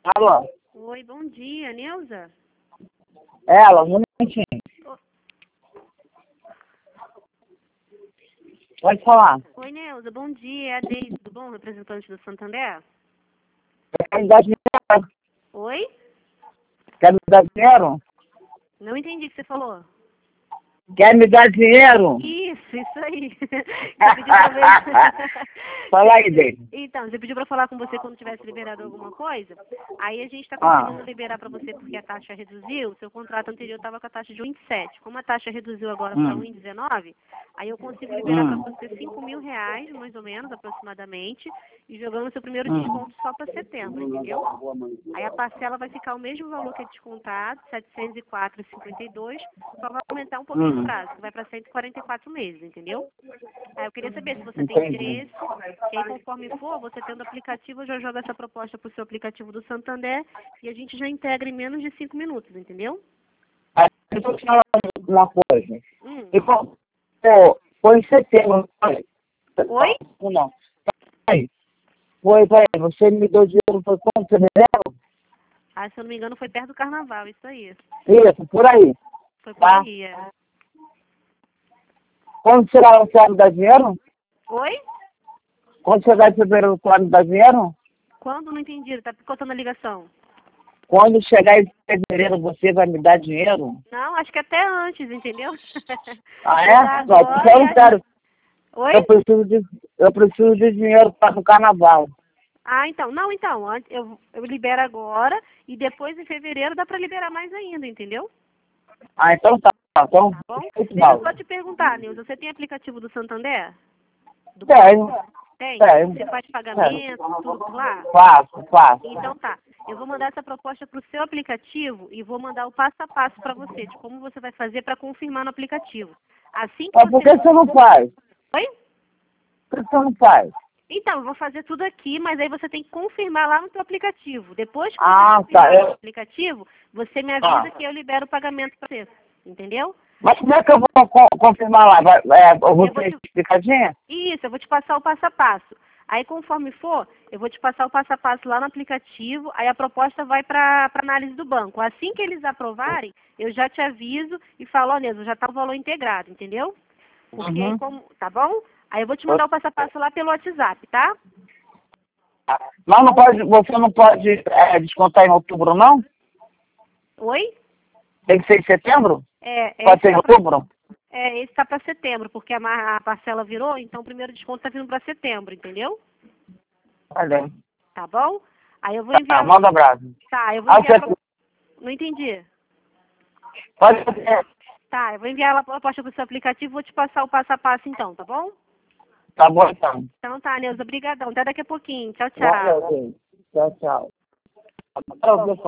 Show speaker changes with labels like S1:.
S1: Alô?
S2: Oi, bom dia, Neuza?
S1: Ela, um minutinho. Pode falar.
S2: Oi, Neuza, bom dia. É a Deise, tudo bom? Representante do Santander?
S1: Quer me dar dinheiro?
S2: Oi?
S1: Quer me dar dinheiro?
S2: Não entendi o que você falou.
S1: Quer me dar dinheiro?
S2: Isso aí. Você pediu pra ver.
S1: Fala aí, Deise.
S2: Então, você pediu pra falar com você quando tivesse liberado alguma coisa. Aí a gente tá
S1: Ah.
S2: conseguindo liberar pra você porque a taxa reduziu. Seu contrato anterior tava com a taxa de 1,7. Como a taxa reduziu agora para 1,19, aí eu consigo liberar pra você R$ 5.000, mais ou menos, aproximadamente, e jogando seu primeiro desconto só para setembro, entendeu? Aí a parcela vai ficar o mesmo valor que é descontado, R$ 704,52, só vai aumentar um pouquinho o prazo, que vai para 144 meses, entendeu? Aí eu queria saber se você tem interesse, que aí conforme for, você tendo aplicativo, eu já jogo essa proposta pro seu aplicativo do Santander e a gente já integra em menos de 5 minutos, entendeu?
S1: Aí, deixa eu te falar uma coisa.
S2: Hum.
S1: E, pô, foi em setembro, não foi?
S2: Oi?
S1: Não. Aí, foi, você me deu dinheiro, foi quanto? Fevereiro?
S2: Ah, se eu não me engano, foi perto do carnaval, isso aí.
S1: Isso, por aí.
S2: Foi por
S1: Tá?
S2: aí, é.
S1: Quando chegar o ano me dá dinheiro?
S2: Oi?
S1: Quando chegar em fevereiro, o ano me dá dinheiro?
S2: Quando? Não entendi, tá picotando a ligação.
S1: Quando chegar em fevereiro, você vai me dar dinheiro?
S2: Não, acho que até antes, entendeu?
S1: Ah,
S2: Eu dá
S1: é? Não, porque
S2: agora
S1: eu
S2: e
S1: não quero.
S2: Oi?
S1: Eu preciso de dinheiro para o carnaval.
S2: Ah, então. Não, então. Eu libero agora e depois em fevereiro dá pra liberar mais ainda, entendeu?
S1: Ah, então tá. Então,
S2: Tá bom?
S1: muito
S2: Deixa eu
S1: mal.
S2: só te perguntar, Nilza, você tem aplicativo do Santander? Do
S1: Tenho,
S2: banco? Tem?
S1: tenho.
S2: Você faz pagamento, tudo por lá?
S1: Faço.
S2: Então tá. Eu vou mandar essa proposta para o seu aplicativo e vou mandar o passo a passo para você, de como você vai fazer para confirmar no aplicativo. Assim que
S1: Mas por
S2: você...
S1: que você não faz?
S2: Oi?
S1: Por que você não faz?
S2: Então, eu vou fazer tudo aqui, mas aí você tem que confirmar lá no seu aplicativo. Depois que você
S1: Ah,
S2: confirmar
S1: tá.
S2: no aplicativo, você me avisa que eu libero o pagamento para você. Entendeu?
S1: Mas como é que eu vou confirmar lá? Eu vou
S2: Eu vou
S1: ter
S2: te...
S1: explicadinha?
S2: Isso, eu vou te passar o passo a passo. Aí, conforme for, eu vou te passar o passo a passo lá no aplicativo, aí a proposta vai para análise do banco. Assim que eles aprovarem, eu já te aviso e falo, ó, Neuza, já está o valor integrado, entendeu? Porque aí, tá bom? Aí eu vou te mandar o passo a passo lá pelo WhatsApp, tá?
S1: Mas você não pode descontar em outubro, não?
S2: Oi?
S1: Tem que ser em setembro? Pode
S2: Esse
S1: ser em outubro?
S2: esse tá para setembro, porque a parcela virou, então o primeiro desconto tá vindo para setembro, entendeu?
S1: Olha.
S2: Tá bom? Aí eu vou enviar...
S1: Manda abraço.
S2: Tá, eu vou enviar... Não entendi.
S1: Pode fazer.
S2: Tá, eu vou enviar a proposta pro seu aplicativo e vou te passar o passo a passo então, tá bom?
S1: Tá bom, então.
S2: Então tá, Neuza, obrigadão. Até daqui a pouquinho. Tchau, tchau.
S1: Valeu, gente. Tchau. Agora eu vou